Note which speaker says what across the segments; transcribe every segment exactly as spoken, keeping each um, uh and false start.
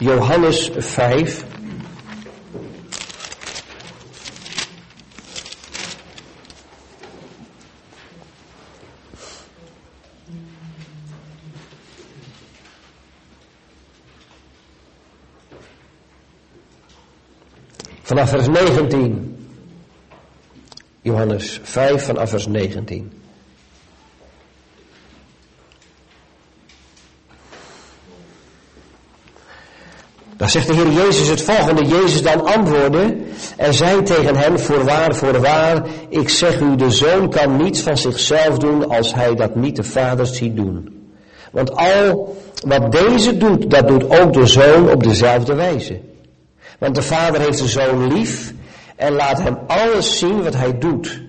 Speaker 1: Johannes vijf. Vanaf vers negentien. Johannes vijf vanaf vers negentien. Daar zegt de Heer Jezus het volgende. Jezus dan antwoordde en zei tegen hen: Voorwaar, voorwaar, ik zeg u, de Zoon kan niets van zichzelf doen als hij dat niet de Vader ziet doen. Want al wat deze doet, dat doet ook de Zoon op dezelfde wijze. Want de Vader heeft de Zoon lief en laat hem alles zien wat hij doet.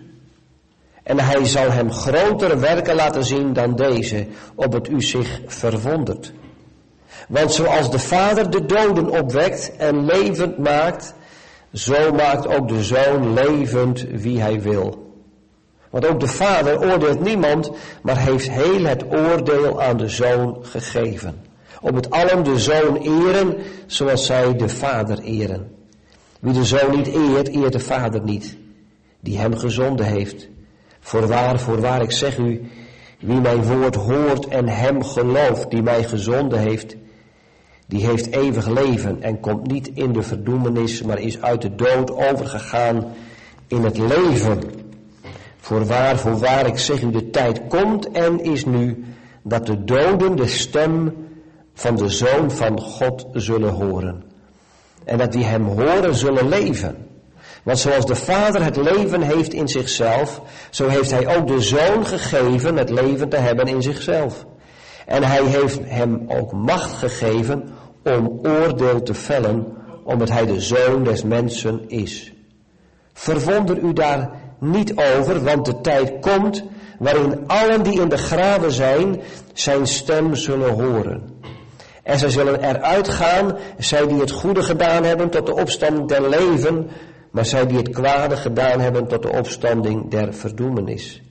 Speaker 1: En hij zal hem grotere werken laten zien dan deze, opdat u zich verwondert. Want zoals de Vader de doden opwekt en levend maakt, zo maakt ook de Zoon levend wie hij wil. Want ook de Vader oordeelt niemand, maar heeft heel het oordeel aan de Zoon gegeven. Opdat allen de Zoon eren, zoals zij de Vader eren. Wie de Zoon niet eert, eert de Vader niet, die hem gezonden heeft. Voorwaar, voorwaar, ik zeg u, wie mijn woord hoort en hem gelooft, die mij gezonden heeft, die heeft eeuwig leven en komt niet in de verdoemenis, maar is uit de dood overgegaan in het leven. Voorwaar, voorwaar, ik zeg u, de tijd komt en is nu, dat de doden de stem van de Zoon van God zullen horen. En dat die hem horen zullen leven. Want zoals de Vader het leven heeft in zichzelf, zo heeft hij ook de Zoon gegeven het leven te hebben in zichzelf. En hij heeft hem ook macht gegeven om oordeel te vellen, omdat hij de Zoon des mensen is. Verwonder u daar niet over, want de tijd komt waarin allen die in de graven zijn, zijn stem zullen horen. En zij zullen eruit gaan, zij die het goede gedaan hebben tot de opstanding der leven, maar zij die het kwade gedaan hebben tot de opstanding der verdoemenis.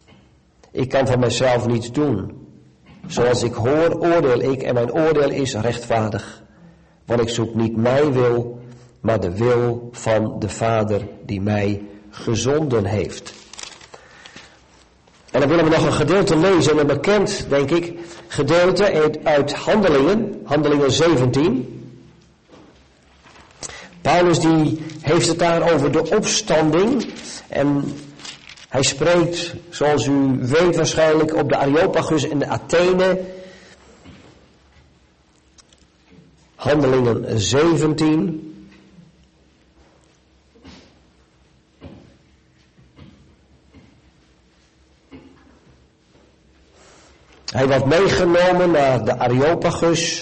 Speaker 1: Ik kan van mijzelf niets doen. Zoals ik hoor, oordeel ik en mijn oordeel is rechtvaardig. Want ik zoek niet mijn wil, maar de wil van de Vader die mij gezonden heeft. En dan willen we nog een gedeelte lezen, een bekend, denk ik, gedeelte uit, uit Handelingen, Handelingen zeventien. Paulus die heeft het daar over de opstanding en hij spreekt, zoals u weet waarschijnlijk, op de Areopagus in Athene. Handelingen zeventien. Hij wordt meegenomen naar de Areopagus.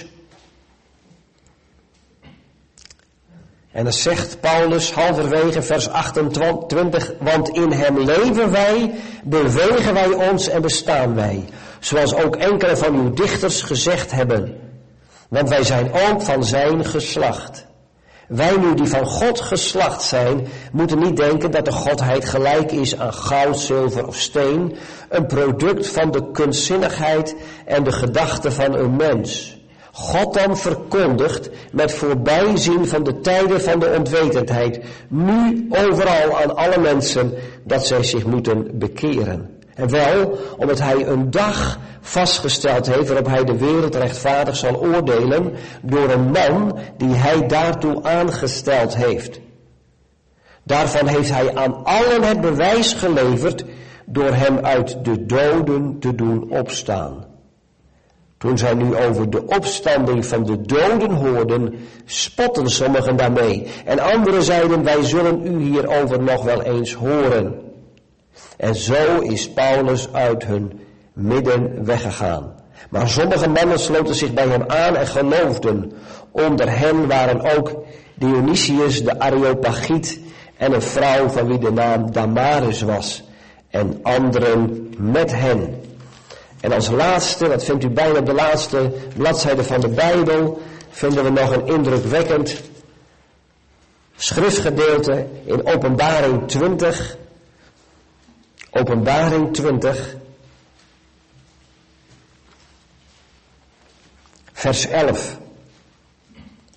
Speaker 1: En dan zegt Paulus halverwege vers achtentwintig, want in hem leven wij, bewegen wij ons en bestaan wij. Zoals ook enkele van uw dichters gezegd hebben. Want wij zijn ook van zijn geslacht. Wij nu die van God geslacht zijn, moeten niet denken dat de godheid gelijk is aan goud, zilver of steen, een product van de kunstzinnigheid en de gedachten van een mens. God dan verkondigt met voorbijzien van de tijden van de onwetendheid, nu overal aan alle mensen, dat zij zich moeten bekeren. En wel, omdat hij een dag vastgesteld heeft waarop hij de wereld rechtvaardig zal oordelen door een man die hij daartoe aangesteld heeft. Daarvan heeft hij aan allen het bewijs geleverd door hem uit de doden te doen opstaan. Toen zij nu over de opstanding van de doden hoorden, spotten sommigen daarmee. En anderen zeiden, wij zullen u hierover nog wel eens horen. En zo is Paulus uit hun midden weggegaan. Maar sommige mannen sloten zich bij hem aan en geloofden. Onder hen waren ook Dionysius de Areopagiet en een vrouw van wie de naam Damaris was. En anderen met hen. En als laatste, dat vindt u bijna op de laatste bladzijde van de Bijbel, vinden we nog een indrukwekkend schriftgedeelte in Openbaring twintig. Openbaring twintig, vers elf.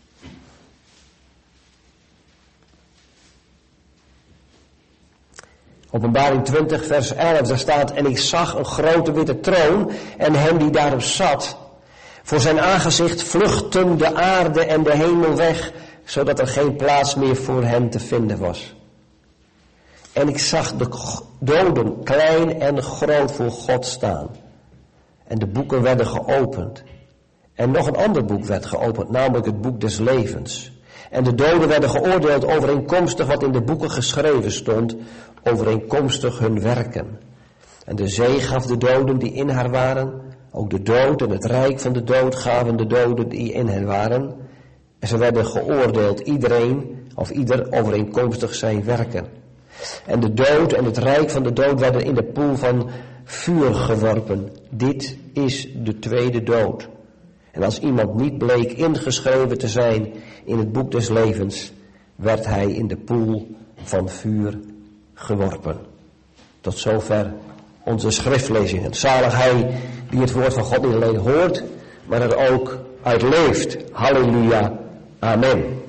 Speaker 1: Openbaring twintig vers elf, daar staat: en ik zag een grote witte troon en hem die daarop zat. Voor zijn aangezicht vluchtten de aarde en de hemel weg, zodat er geen plaats meer voor hem te vinden was. En ik zag de doden, klein en groot, voor God staan. En de boeken werden geopend. En nog een ander boek werd geopend, namelijk het boek des levens. En de doden werden geoordeeld overeenkomstig wat in de boeken geschreven stond, overeenkomstig hun werken. En de zee gaf de doden die in haar waren, ook de dood en het rijk van de dood gaven de doden die in hen waren. En ze werden geoordeeld, iedereen of ieder overeenkomstig zijn werken. En de dood en het rijk van de dood werden in de poel van vuur geworpen. Dit is de tweede dood. En als iemand niet bleek ingeschreven te zijn in het boek des levens, werd hij in de poel van vuur geworpen. Tot zover onze schriftlezingen. Zalig hij die het woord van God niet alleen hoort, maar er ook uit leeft. Halleluja. Amen.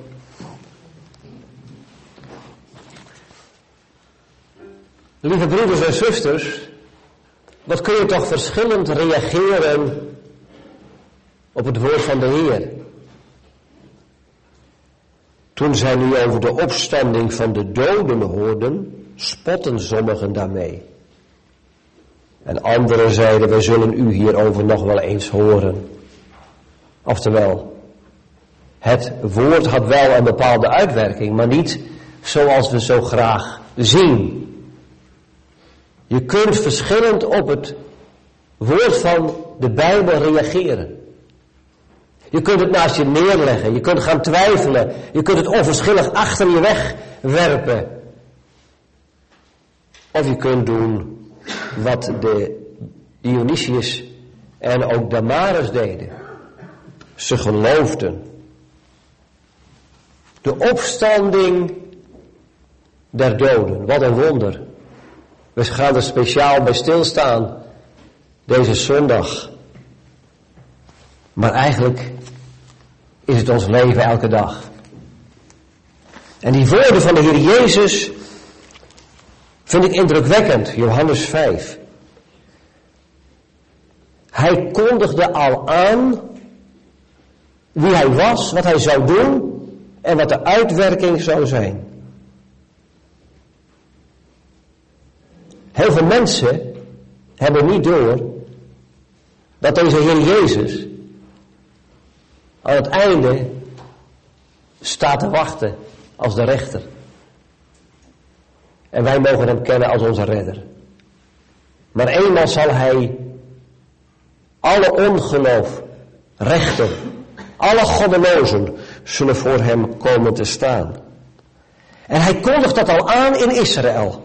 Speaker 1: Lieve broeders en zusters, wat kun je toch verschillend reageren op het woord van de Heer. Toen zij nu over de opstanding van de doden hoorden, spotten sommigen daarmee. En anderen zeiden, wij zullen u hierover nog wel eens horen. Oftewel, het woord had wel een bepaalde uitwerking, maar niet zoals we zo graag zien. Je kunt verschillend op het woord van de Bijbel reageren. Je kunt het naast je neerleggen, je kunt gaan twijfelen, je kunt het onverschillig achter je wegwerpen. Of je kunt doen wat de Dionysius en ook Damaris deden. Ze geloofden. De opstanding der doden, wat een wonder. We gaan er speciaal bij stilstaan deze zondag. Maar eigenlijk is het ons leven elke dag. En die woorden van de Heer Jezus vind ik indrukwekkend. Johannes vijf. Hij kondigde al aan wie hij was, wat hij zou doen en wat de uitwerking zou zijn. Heel veel mensen hebben niet door dat deze Heer Jezus aan het einde staat te wachten als de rechter. En wij mogen hem kennen als onze redder. Maar eenmaal zal hij alle ongeloof rechten. Alle goddelozen zullen voor hem komen te staan. En hij kondigt dat al aan in Israël.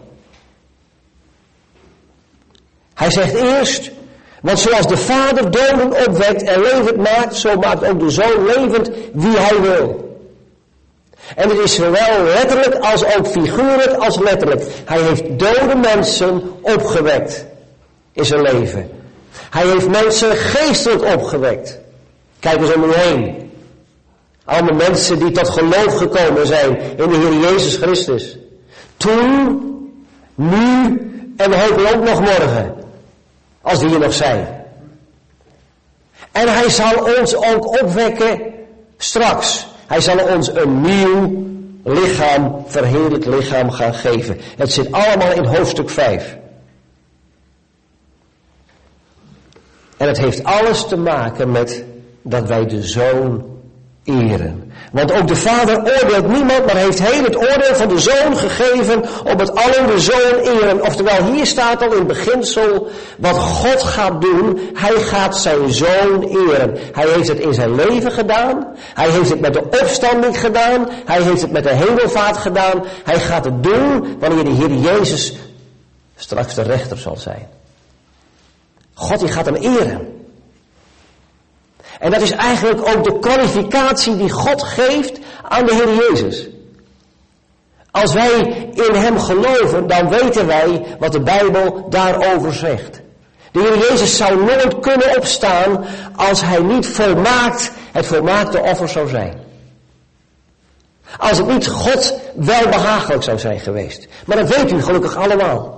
Speaker 1: Hij zegt eerst, want zoals de Vader doden opwekt en levend maakt, zo maakt ook de Zoon levend wie hij wil. En het is zowel letterlijk als ook figuurlijk als letterlijk. Hij heeft dode mensen opgewekt in zijn leven. Hij heeft mensen geestelijk opgewekt. Kijk eens om u heen. Allemaal mensen die tot geloof gekomen zijn in de Heer Jezus Christus. Toen, nu en hopelijk ook nog morgen. Als die hier nog zijn. En hij zal ons ook opwekken straks. Hij zal ons een nieuw lichaam, verheerlijk lichaam gaan geven. Het zit allemaal in hoofdstuk vijf. En het heeft alles te maken met dat wij de Zoon eren. Want ook de Vader oordeelt niemand, maar heeft heel het oordeel van de Zoon gegeven op het allen de Zoon eren. Oftewel, hier staat al in beginsel wat God gaat doen. Hij gaat zijn Zoon eren. Hij heeft het in zijn leven gedaan. Hij heeft het met de opstanding gedaan. Hij heeft het met de hemelvaart gedaan. Hij gaat het doen wanneer de Heer Jezus straks de rechter zal zijn. God die gaat hem eren. En dat is eigenlijk ook de kwalificatie die God geeft aan de Heer Jezus. Als wij in hem geloven, dan weten wij wat de Bijbel daarover zegt. De Heer Jezus zou nooit kunnen opstaan als hij niet volmaakt het volmaakte offer zou zijn. Als het niet God welbehagelijk zou zijn geweest. Maar dat weet u gelukkig allemaal.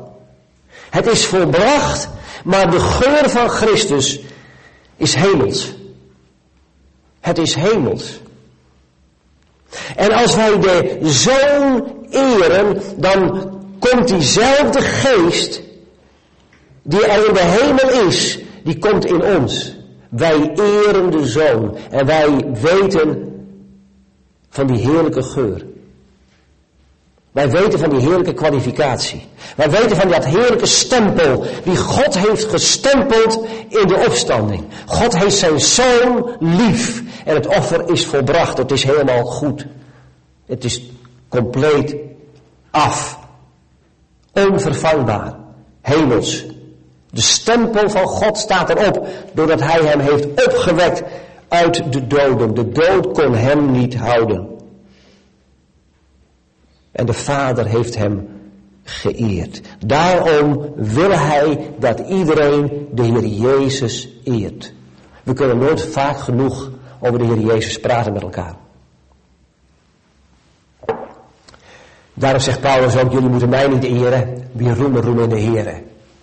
Speaker 1: Het is volbracht, maar de geur van Christus is hemels. Het is hemels. En als wij de Zoon eren, dan komt diezelfde geest die er in de hemel is, die komt in ons. Wij eren de Zoon en wij weten van die heerlijke geur. Wij weten van die heerlijke kwalificatie. Wij weten van dat heerlijke stempel die God heeft gestempeld in de opstanding. God heeft zijn Zoon lief en het offer is volbracht. Het is helemaal goed. Het is compleet af. Onvervangbaar. Hemels. De stempel van God staat erop doordat hij hem heeft opgewekt uit de doden. De dood kon hem niet houden. En de Vader heeft hem geëerd. Daarom wil hij dat iedereen de Heer Jezus eert. We kunnen nooit vaak genoeg over de Heer Jezus praten met elkaar. Daarom zegt Paulus ook, jullie moeten mij niet eren, wie roemen, roemen in de Heer.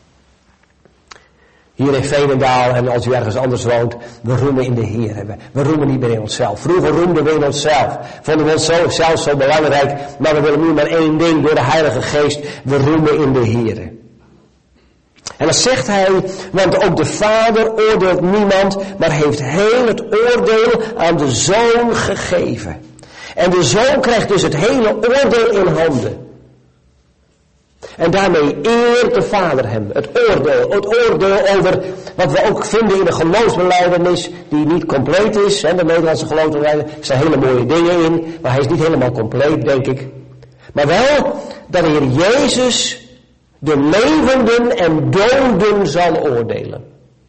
Speaker 1: Hier in Veenendaal en als u ergens anders woont, we roemen in de Heer. We, we roemen niet meer in onszelf. Vroeger roemden we in onszelf. Vonden we onszelf zelf zo belangrijk, maar we willen nu maar één ding door de Heilige Geest. We roemen in de Heer. En dan zegt hij, want ook de Vader oordeelt niemand, maar heeft heel het oordeel aan de Zoon gegeven. En de Zoon krijgt dus het hele oordeel in handen. En daarmee eert de Vader hem. Het oordeel. Het oordeel over wat we ook vinden in de geloofsbelijdenis. Die niet compleet is. Hè, de Nederlandse geloofsbelijdenis. Er staan hele mooie dingen in. Maar hij is niet helemaal compleet, denk ik. Maar wel dat de Heer Jezus de levenden en doden zal oordelen.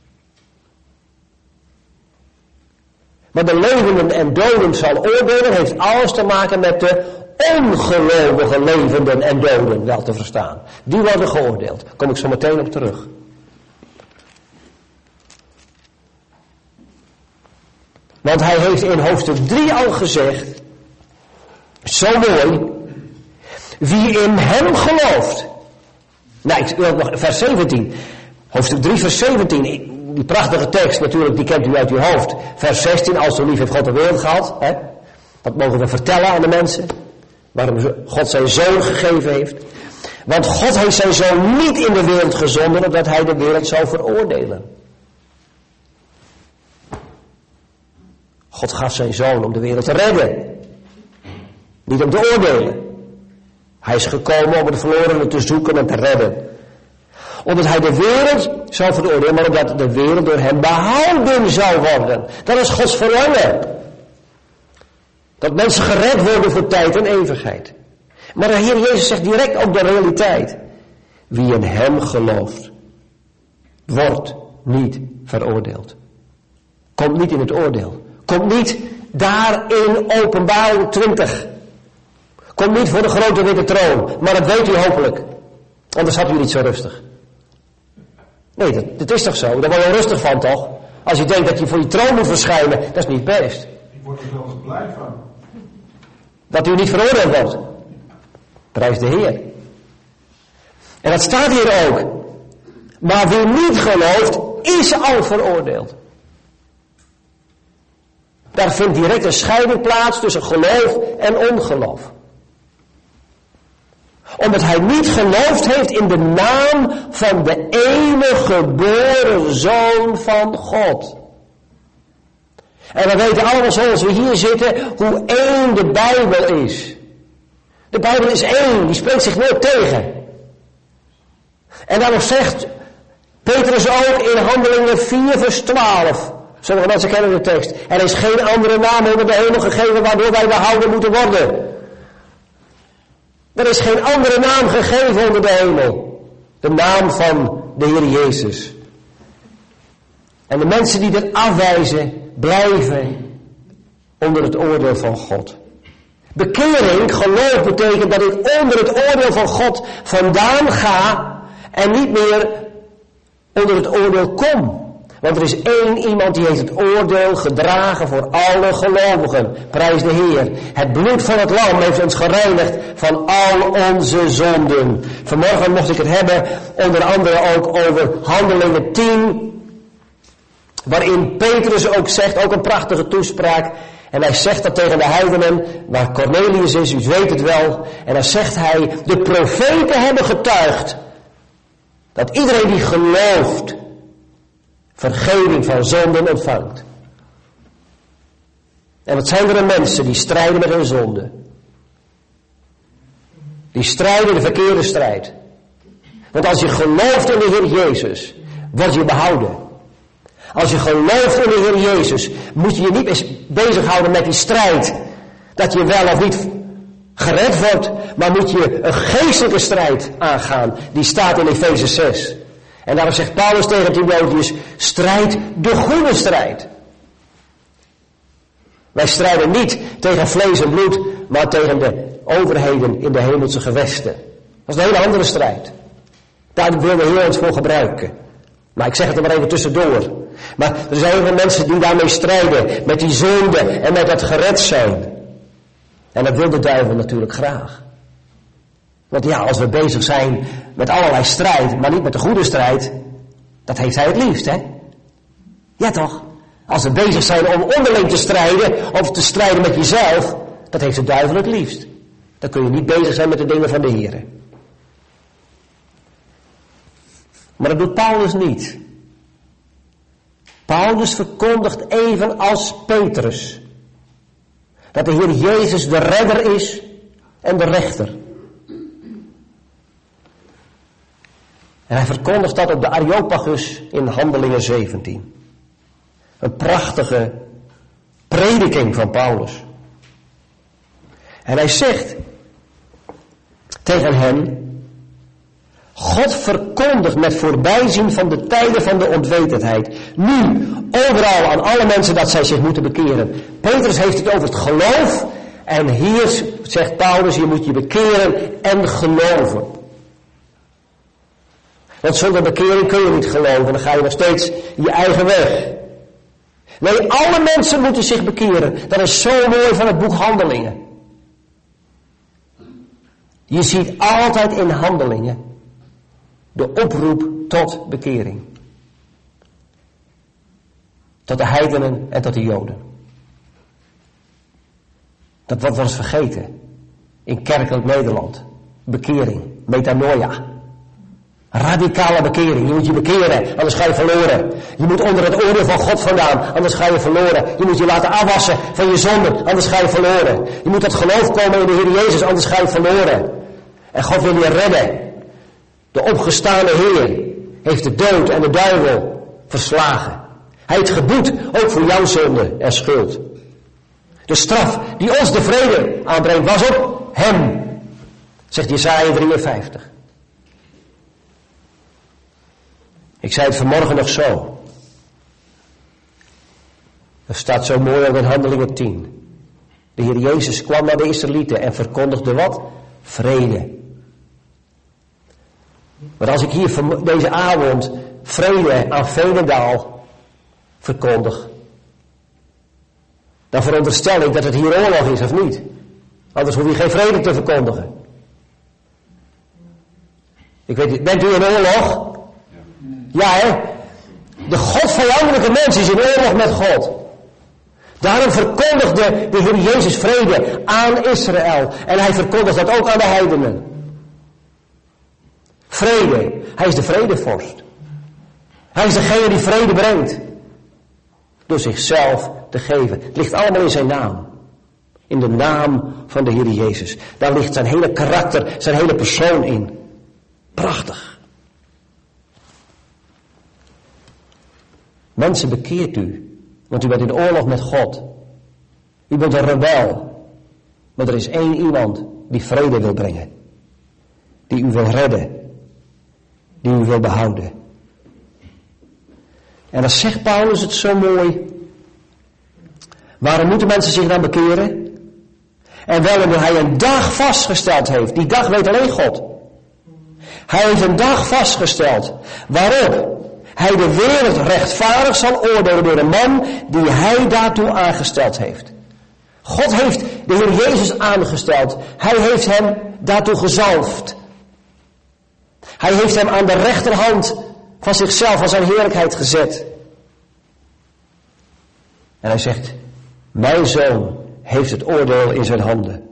Speaker 1: Maar de levenden en doden zal oordelen heeft alles te maken met de ongelovige levenden en doden, wel te verstaan. Die worden geoordeeld. Daar kom ik zo meteen op terug. Want hij heeft in hoofdstuk drie al gezegd, zo mooi, wie in hem gelooft. Nou, ik wil nog vers zeventien. Hoofdstuk drie, vers zeventien. Die prachtige tekst natuurlijk, die kent u uit uw hoofd. Vers zestien, als zo lief heeft God de wereld gehad. Hè? Dat mogen we vertellen aan de mensen. Waarom God zijn Zoon gegeven heeft. Want God heeft zijn Zoon niet in de wereld gezonden, opdat hij de wereld zou veroordelen. God gaf zijn Zoon om de wereld te redden. Niet om te oordelen. Hij is gekomen om het verlorenen te zoeken en te redden. Omdat hij de wereld zou veroordelen, maar omdat de wereld door hem behouden zou worden. Dat is Gods verlangen. Dat mensen gered worden voor tijd en eeuwigheid. Maar de Heer Jezus zegt direct ook de realiteit. Wie in hem gelooft, wordt niet veroordeeld. Komt niet in het oordeel. Komt niet daar in Openbaring twintig. Komt niet voor de grote witte troon. Maar dat weet u hopelijk. Anders had u niet zo rustig. Nee, dat, dat is toch zo? Daar word je rustig van, toch? Als je denkt dat je voor die troon moet verschijnen, dat is niet best.
Speaker 2: Ik word er zelfs blij van.
Speaker 1: Dat u niet veroordeeld wordt. Prijs de Heer. En dat staat hier ook. Maar wie niet gelooft, is al veroordeeld. Daar vindt direct een scheiding plaats tussen geloof en ongeloof. Omdat hij niet geloofd heeft in de naam van de enige geboren Zoon van God. En we weten allemaal zoals we hier zitten hoe één de Bijbel is. De Bijbel is één, die spreekt zich nooit tegen. En daarom zegt Petrus ook in Handelingen vier vers twaalf. Sommige mensen kennen de tekst. Er is geen andere naam onder de hemel gegeven waardoor wij behouden moeten worden. Er is geen andere naam gegeven onder de hemel. De naam van de Heer Jezus. En de mensen die dit afwijzen, blijven onder het oordeel van God. Bekering, geloof, betekent dat ik onder het oordeel van God vandaan ga en niet meer onder het oordeel kom. Want er is één iemand die heeft het oordeel gedragen voor alle gelovigen. Prijs de Heer. Het bloed van het lam heeft ons gereinigd van al onze zonden. Vanmorgen mocht ik het hebben, onder andere ook over Handelingen tien. Waarin Petrus ook zegt, ook een prachtige toespraak. En hij zegt dat tegen de heidenen, waar Cornelius is, u weet het wel. En dan zegt hij, de profeten hebben getuigd dat iedereen die gelooft vergeving van zonden ontvangt. En wat zijn er mensen die strijden met hun zonde? Die strijden de verkeerde strijd. Want als je gelooft in de Heer Jezus, word je behouden. Als je gelooft in de Heer Jezus, moet je je niet eens bezighouden met die strijd. Dat je wel of niet gered wordt, maar moet je een geestelijke strijd aangaan. Die staat in Efeze zes. En daarom zegt Paulus tegen Timotheus, strijd de goede strijd. Wij strijden niet tegen vlees en bloed, maar tegen de overheden in de hemelse gewesten. Dat is een hele andere strijd. Daar wil de Heer ons voor gebruiken. Maar ik zeg het er maar even tussendoor. Maar er zijn heel veel mensen die daarmee strijden, met die zonde en met dat gered zijn. En dat wil de duivel natuurlijk graag. Want ja, als we bezig zijn met allerlei strijd, maar niet met de goede strijd, dat heeft hij het liefst, hè? Ja toch? Als we bezig zijn om onderling te strijden, of te strijden met jezelf, dat heeft de duivel het liefst. Dan kun je niet bezig zijn met de dingen van de Heer. Maar dat doet Paulus niet. Paulus verkondigt even als Petrus dat de Heer Jezus de redder is en de rechter. En hij verkondigt dat op de Areopagus in Handelingen zeventien. Een prachtige prediking van Paulus. En hij zegt tegen hen, God verkondigt met voorbijzien van de tijden van de onwetendheid. Nu, overal aan alle mensen dat zij zich moeten bekeren. Petrus heeft het over het geloof. En hier zegt Paulus, je moet je bekeren en geloven. Want zonder bekering kun je niet geloven. Dan ga je nog steeds je eigen weg. Nee, alle mensen moeten zich bekeren. Dat is zo mooi van het boek Handelingen. Je ziet altijd in Handelingen de oproep tot bekering. Tot de heidenen en tot de Joden. Dat wordt wel eens vergeten. In kerkelijk Nederland. Bekering. Metanoia. Radicale bekering. Je moet je bekeren, anders ga je verloren. Je moet onder het oordeel van God vandaan, anders ga je verloren. Je moet je laten afwassen van je zonde, anders ga je verloren. Je moet tot geloof komen in de Heer Jezus, anders ga je verloren. En God wil je redden. De opgestane Heer heeft de dood en de duivel verslagen. Hij heeft geboet, ook voor jouw zonde en schuld. De straf die ons de vrede aanbrengt was op hem, zegt Jesaja drieënvijftig. Ik zei het vanmorgen nog zo. Er staat zo mooi ook in Handelingen tien. De Heer Jezus kwam naar de Israëlieten en verkondigde wat? Vrede. Maar als ik hier deze avond vrede aan Veenendaal verkondig, dan veronderstel ik dat het hier oorlog is, of niet? Anders hoef je geen vrede te verkondigen. Ik weet niet, bent u in oorlog? Ja, hè? De godvijandelijke mens is in oorlog met God. Daarom verkondigde de Heer Jezus vrede aan Israël. En hij verkondigt dat ook aan de heidenen. Vrede. Hij is de vredevorst. Hij is degene die vrede brengt. Door zichzelf te geven. Het ligt allemaal in zijn naam. In de naam van de Heer Jezus. Daar ligt zijn hele karakter, zijn hele persoon in. Prachtig. Mensen, bekeert u. Want u bent in oorlog met God. U bent een rebel. Maar er is één iemand die vrede wil brengen. Die u wil redden. Die u wil behouden. En dan zegt Paulus het zo mooi. Waarom moeten mensen zich dan bekeren? En wel omdat hij een dag vastgesteld heeft. Die dag weet alleen God. Hij heeft een dag vastgesteld. Waarop hij de wereld rechtvaardig zal oordelen door een man die hij daartoe aangesteld heeft. God heeft de Heer Jezus aangesteld. Hij heeft hem daartoe gezalfd. Hij heeft hem aan de rechterhand van zichzelf, van zijn heerlijkheid gezet. En hij zegt, mijn zoon heeft het oordeel in zijn handen.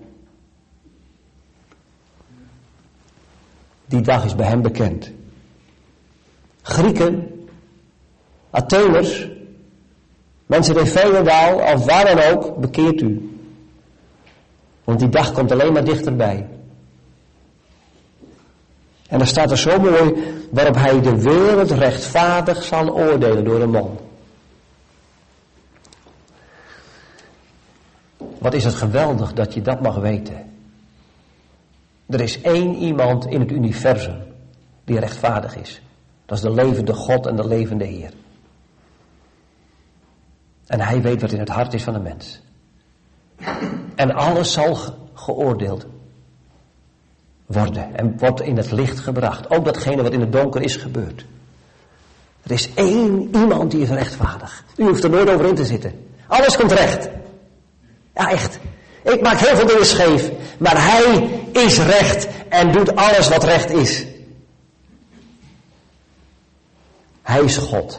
Speaker 1: Die dag is bij hem bekend. Grieken, Atheners, mensen in Veenendaal, of waar dan ook, bekeert u. Want die dag komt alleen maar dichterbij. En dan staat er zo mooi, waarop hij de wereld rechtvaardig zal oordelen door een man. Wat is het geweldig dat je dat mag weten. Er is één iemand in het universum die rechtvaardig is. Dat is de levende God en de levende Heer. En hij weet wat in het hart is van de mens. En alles zal ge- geoordeeld worden en wordt in het licht gebracht. Ook datgene wat in het donker is gebeurd. Er is één iemand die is rechtvaardig. U hoeft er nooit over in te zitten. Alles komt recht. Ja, echt. Ik maak heel veel dingen scheef. Maar hij is recht en doet alles wat recht is. Hij is God.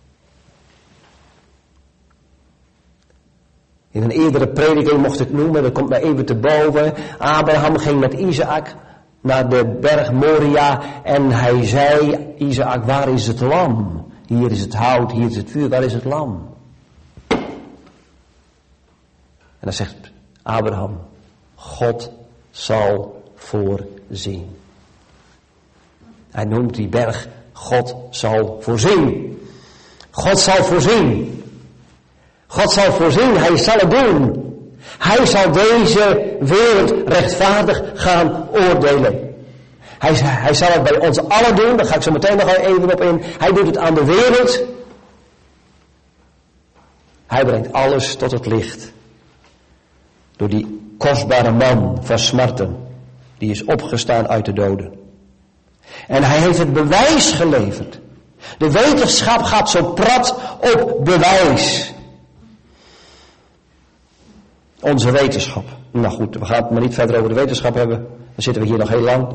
Speaker 1: In een eerdere prediking mocht ik noemen, dat komt mij even te boven. Abraham ging met Isaac naar de berg Moria en hij zei, Isaac, waar is het lam? Hier is het hout, hier is het vuur, waar is het lam? En dan zegt Abraham, God zal voorzien. Hij noemt die berg, God zal voorzien. God zal voorzien. God zal voorzien, hij zal het doen. Hij zal deze wereld rechtvaardig gaan oordelen. Hij, hij zal het bij ons allen doen, daar ga ik zo meteen nog even op in. Hij doet het aan de wereld. Hij brengt alles tot het licht. Door die kostbare man van smarten, die is opgestaan uit de doden. En hij heeft het bewijs geleverd. De wetenschap gaat zo prat op bewijs. Onze wetenschap. Nou goed, we gaan het maar niet verder over de wetenschap hebben. Dan zitten we hier nog heel lang.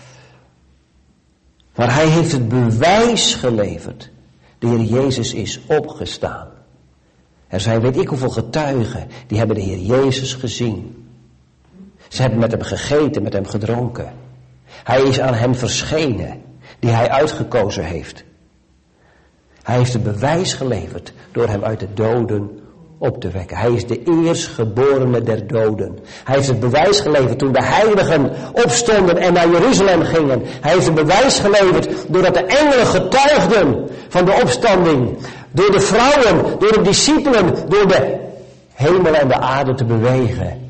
Speaker 1: Maar hij heeft het bewijs geleverd. De Heer Jezus is opgestaan. Er zijn weet ik hoeveel getuigen die hebben de Heer Jezus gezien. Ze hebben met hem gegeten, met hem gedronken. Hij is aan hen verschenen, die hij uitgekozen heeft. Hij heeft het bewijs geleverd door hem uit de doden op te wekken. Hij is de eerstgeborene der doden. Hij heeft het bewijs geleverd toen de heiligen opstonden en naar Jeruzalem gingen. Hij heeft het bewijs geleverd doordat de engelen getuigden van de opstanding. Door de vrouwen, door de discipelen, door de hemel en de aarde te bewegen.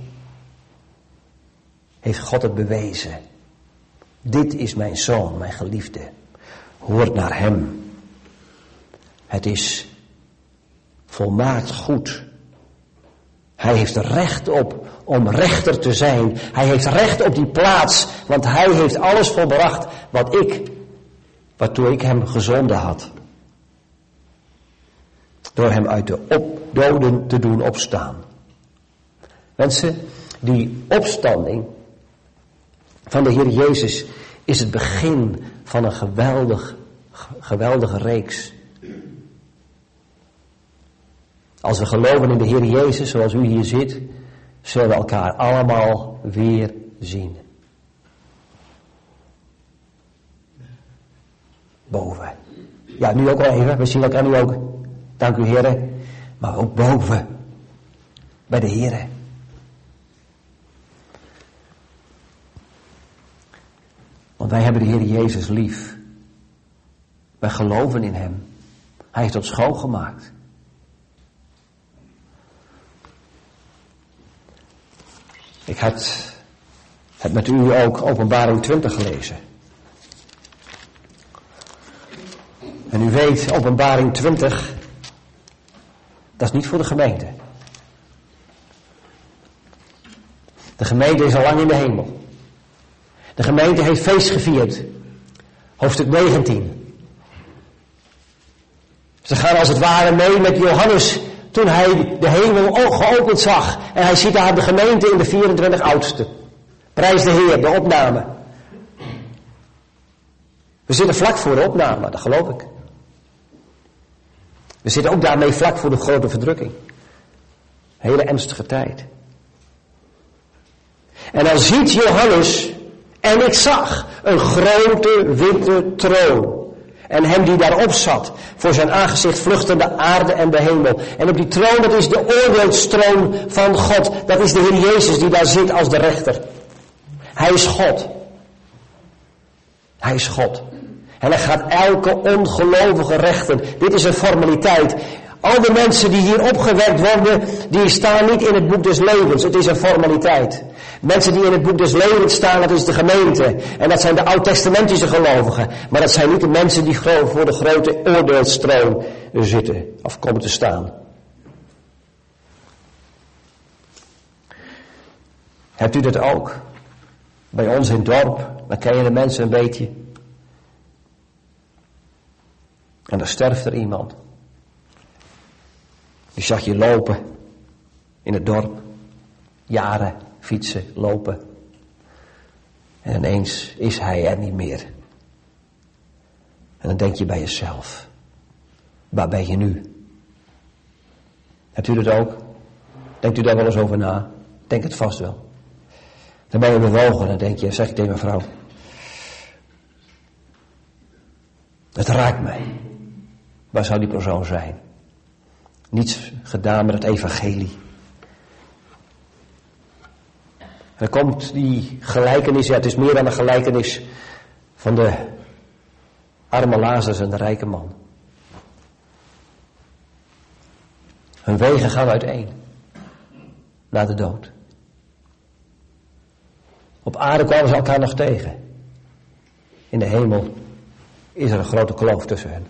Speaker 1: Heeft God het bewezen. Dit is mijn zoon, mijn geliefde. Hoort naar hem. Het is volmaakt goed. Hij heeft er recht op om rechter te zijn. Hij heeft recht op die plaats, want hij heeft alles volbracht wat ik, waartoe ik hem gezonden had. Door hem uit de op, doden te doen opstaan. Mensen, die opstanding van de Heer Jezus is het begin van een geweldig, geweldige reeks. Als we geloven in de Heer Jezus, zoals u hier zit, zullen we elkaar allemaal weer zien. Boven. Ja, nu ook wel even. We zien elkaar nu ook. Dank u, Heere. Maar ook boven. Bij de Heere. Want wij hebben de Heer Jezus lief. Wij geloven in hem. Hij heeft ons schoongemaakt. Ik had het met u ook Openbaring twintig gelezen. En u weet, Openbaring twintig, dat is niet voor de gemeente. De gemeente is al lang in de hemel. De gemeente heeft feest gevierd. Hoofdstuk negentien. Ze gaan als het ware mee met Johannes toen hij de hemel geopend zag. En hij ziet daar de gemeente in de vierentwintig oudsten. Prijs de Heer, de opname. We zitten vlak voor de opname, dat geloof ik. We zitten ook daarmee vlak voor de grote verdrukking. Hele ernstige tijd. En dan ziet Johannes, en ik zag een grote witte troon. En hem die daarop zat, voor zijn aangezicht vluchtten de aarde en de hemel. En op die troon, dat is de oordeelstroon van God. Dat is de Heer Jezus die daar zit als de rechter. Hij is God. Hij is God. En hij gaat elke ongelovige rechten. Dit is een formaliteit. Al de mensen die hier opgewekt worden, die staan niet in het boek des levens. Het is een formaliteit. Mensen die in het boek des levens staan, dat is de gemeente. En dat zijn de oud-testamentische gelovigen. Maar dat zijn niet de mensen die voor de grote oordeelstroom zitten. Of komen te staan. Hebt u dat ook? Bij ons in het dorp, dan ken je de mensen een beetje. En dan sterft er iemand. Die zag je lopen in het dorp. Jaren fietsen, lopen. En ineens is hij er niet meer. En dan denk je bij jezelf. Waar ben je nu? Hebt u dat ook? Denkt u daar wel eens over na? Denk het vast wel. Dan ben je bewogen en dan denk je, zeg ik tegen mijn vrouw. Het raakt mij. Waar zou die persoon zijn? Niets gedaan met het evangelie. En dan komt die gelijkenis, ja, het is meer dan een gelijkenis van de arme Lazarus en de rijke man. Hun wegen gaan uiteen. Na de dood. Op aarde kwamen ze elkaar nog tegen. In de hemel is er een grote kloof tussen hen.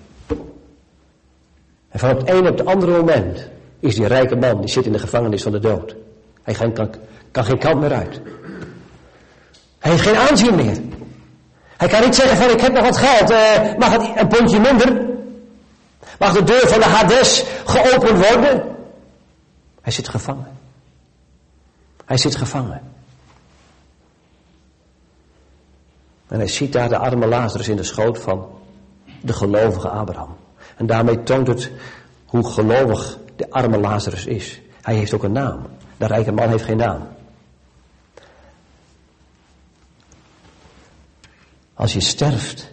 Speaker 1: En van het ene op het andere moment is die rijke man, die zit in de gevangenis van de dood. Hij kan, kan, kan geen kant meer uit. Hij heeft geen aanzien meer. Hij kan niet zeggen van ik heb nog wat geld, uh, mag het een pondje minder? Mag de deur van de Hades geopend worden? Hij zit gevangen. Hij zit gevangen. En hij ziet daar de arme Lazarus in de schoot van de gelovige Abraham. En daarmee toont het hoe gelovig de arme Lazarus is. Hij heeft ook een naam. De rijke man heeft geen naam. Als je sterft.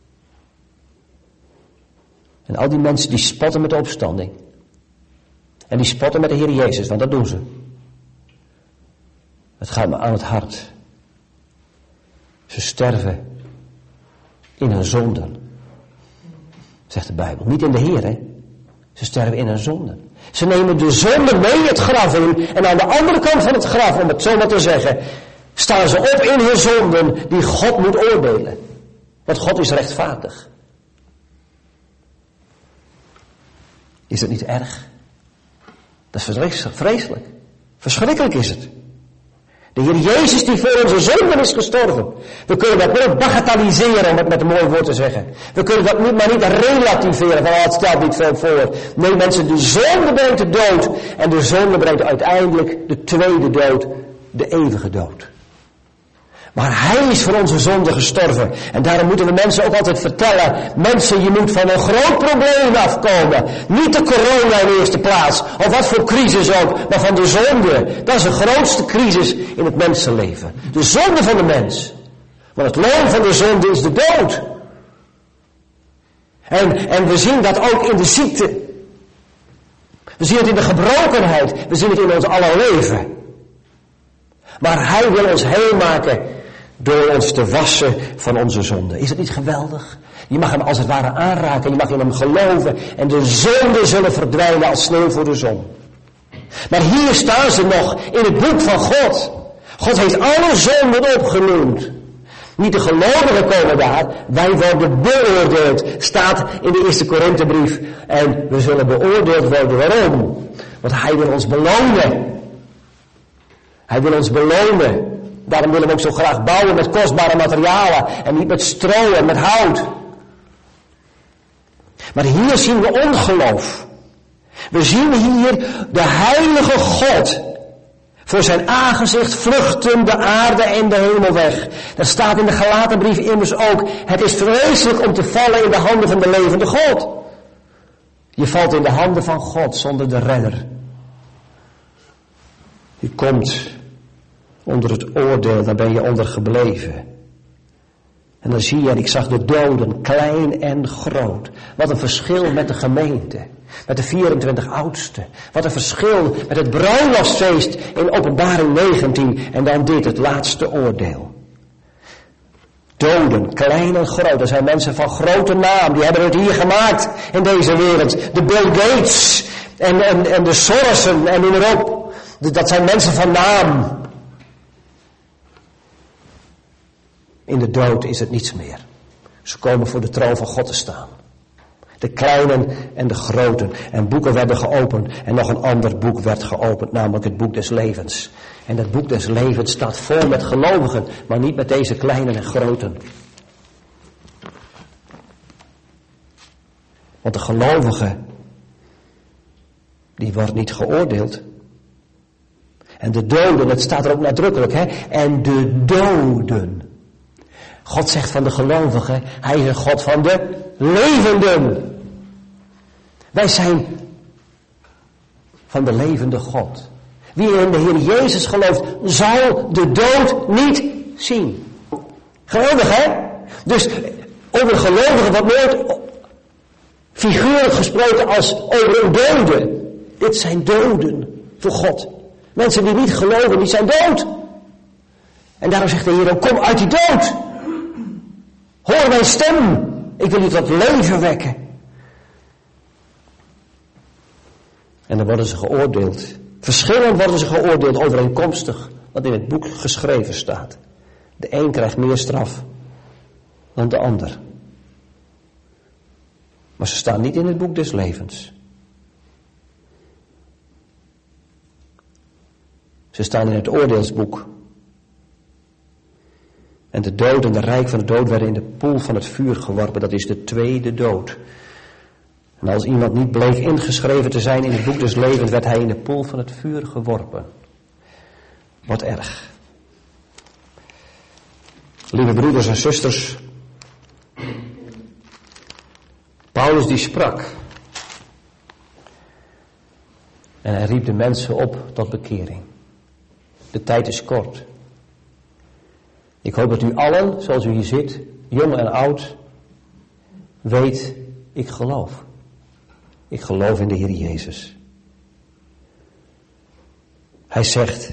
Speaker 1: En al die mensen die spotten met de opstanding. En die spotten met de Heer Jezus, want dat doen ze. Het gaat me aan het hart. Ze sterven in hun zonden. Zegt de Bijbel. Niet in de Heer, hè. Ze sterven in hun zonden. Ze nemen de zonde mee het graf in. En aan de andere kant van het graf, om het zo maar te zeggen, staan ze op in hun zonden die God moet oordelen. Want God is rechtvaardig. Is dat niet erg? Dat is vreselijk. Verschrikkelijk is het. De Heer Jezus die voor onze zonden is gestorven. We kunnen dat niet bagatelliseren, om het met een mooi woord te zeggen. We kunnen dat niet, maar niet relativeren, van oh, het stelt niet veel voor. Nee mensen, de zonde brengt de dood. En de zonde brengt uiteindelijk de tweede dood, de eeuwige dood. Maar hij is voor onze zonde gestorven. En daarom moeten we mensen ook altijd vertellen. Mensen, je moet van een groot probleem afkomen. Niet de corona in de eerste plaats. Of wat voor crisis ook. Maar van de zonde. Dat is de grootste crisis in het mensenleven. De zonde van de mens. Want het loon van de zonde is de dood. En, en we zien dat ook in de ziekte. We zien het in de gebrokenheid. We zien het in ons aller leven. Maar hij wil ons heel maken door ons te wassen van onze zonde. Is dat niet geweldig? Je mag hem als het ware aanraken, je mag in hem geloven en de zonden zullen verdwijnen als sneeuw voor de zon. Maar hier staan ze nog in het boek van God. God heeft alle zonden opgenoemd. Niet de gelovigen komen daar, wij worden beoordeeld. Staat in de eerste Korinthebrief. En we zullen beoordeeld worden. Waarom? Want hij wil ons belonen. Hij wil ons belonen. Daarom willen we ook zo graag bouwen met kostbare materialen. En niet met stro en met hout. Maar hier zien we ongeloof. We zien hier de heilige God voor zijn aangezicht vluchten de aarde en de hemel weg. Dat staat in de Galatenbrief immers ook. Het is vreselijk om te vallen in de handen van de levende God. Je valt in de handen van God zonder de redder. Je komt onder het oordeel, daar ben je onder gebleven. En dan zie je, en ik zag de doden, klein en groot. Wat een verschil met de gemeente. Met de vierentwintig oudsten. Wat een verschil met het bruiloftsfeest in Openbaring negentien. En dan dit, het laatste oordeel. Doden, klein en groot. Er zijn mensen van grote naam. Die hebben het hier gemaakt in deze wereld. De Bill Gates en, en, en de Sorossen en noem maar op. Dat zijn mensen van naam. In de dood is het niets meer. Ze komen voor de troon van God te staan. De kleinen en de groten. En boeken werden geopend. En nog een ander boek werd geopend. Namelijk het boek des levens. En dat boek des levens staat vol met gelovigen. Maar niet met deze kleinen en groten. Want de gelovige. Die wordt niet geoordeeld. En de doden, het staat er ook nadrukkelijk. Hè? En de doden. God zegt van de gelovigen, hij is een God van de levenden. Wij zijn van de levende God. Wie in de Heer Jezus gelooft, zal de dood niet zien. Geweldig, hè? Dus over gelovigen wordt nooit figuurlijk gesproken als over een dode. Dit zijn doden voor God. Mensen die niet geloven, die zijn dood. En daarom zegt de Heer, kom uit die dood. Hoor mijn stem. Ik wil u tot leven wekken. En dan worden ze geoordeeld. Verschillend worden ze geoordeeld overeenkomstig wat in het boek geschreven staat. De een krijgt meer straf dan de ander. Maar ze staan niet in het boek des levens. Ze staan in het oordeelsboek. En de dood en de rijk van de dood werden in de poel van het vuur geworpen. Dat is de tweede dood. En als iemand niet bleek ingeschreven te zijn in het boek des levens, werd hij in de poel van het vuur geworpen. Wat erg. Lieve broeders en zusters. Paulus die sprak. En hij riep de mensen op tot bekering. De tijd is kort. Ik hoop dat u allen, zoals u hier zit, jong en oud, weet, ik geloof. Ik geloof in de Heer Jezus. Hij zegt,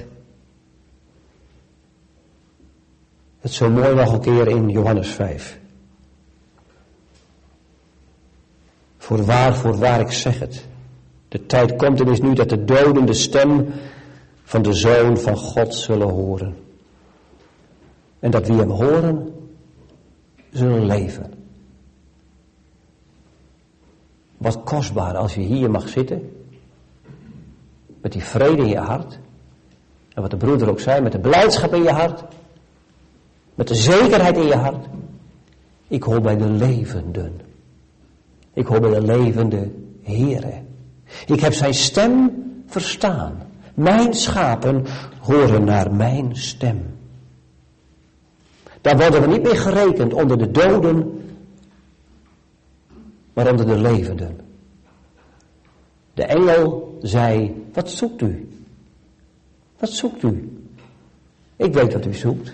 Speaker 1: het zo mooi nog een keer in Johannes vijf. Voorwaar, voorwaar, ik zeg het. De tijd komt en is nu dat de doden de stem van de Zoon van God zullen horen. En dat wie hem horen, zullen leven. Wat kostbaar als je hier mag zitten. Met die vrede in je hart. En wat de broeder ook zei, met de blijdschap in je hart. Met de zekerheid in je hart. Ik hoor bij de levenden. Ik hoor bij de levende Heere. Ik heb zijn stem verstaan. Mijn schapen horen naar mijn stem. Daar worden we niet meer gerekend onder de doden, maar onder de levenden. De engel zei, wat zoekt u? Wat zoekt u? Ik weet wat u zoekt.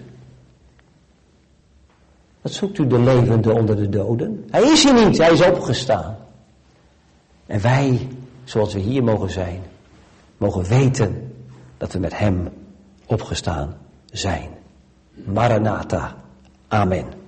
Speaker 1: Wat zoekt u, de levende onder de doden? Hij is hier niet, hij is opgestaan. En wij, zoals we hier mogen zijn, mogen weten dat we met hem opgestaan zijn. Maranatha. Amen.